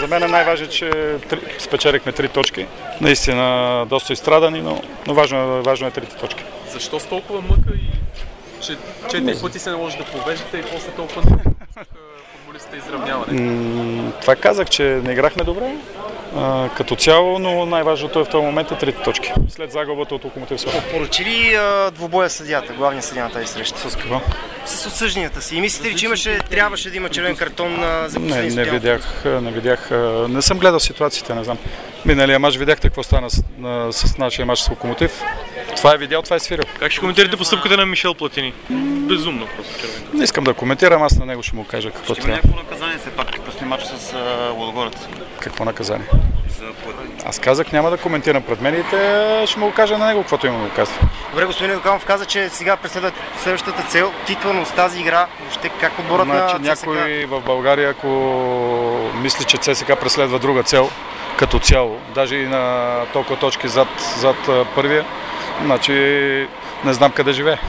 мен е най-важно, че спечелихме 3 точки. Наистина доста изстрадани, но важно е 3 точки. Защо с толкова мъка и че 4 пъти се наложи да повеждате и после толкова не футболистите изравняване? Това казах, че не играхме добре като цяло, но най-важното е в този момент 3 точки. След загубата от Локомотив София. Поръчи ли двубоя съдията, главния съдия на тази среща? С какво? С отсъжданията си. И мислите ли, че трябваше да има червен картон за последния Не видях. Не съм гледал ситуациите, не знам. Миналия мач видяхте какво стана с нашия мач с Локомотив. Това е видял, това е свирил. Как ще коментирате постъпката на Мишел Платини? Безумно просто червен. Не искам да коментирам, аз на него ще му кажа какво трябва. Ще има някакво наказание все пак после мача с Лудогорец? Какво наказание? Аз казах, няма да коментирам пред медиите, ще му го кажа на него, каквото има да го казва. Добре, господин Луканов каза, че сега преследва следващата цел, титла с тази игра. Въобще как отборът на ЦСКА? Някой в България, ако мисли, че ЦСКА преследва друга цел, като цяло, даже и на толкова точки зад първия, значи не знам къде живее.